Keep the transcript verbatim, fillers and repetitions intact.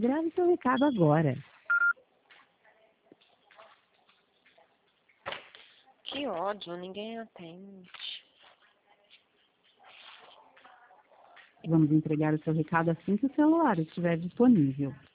Grave seu recado agora. Que ódio, ninguém atende. Vamos entregar o seu recado assim que o celular estiver disponível.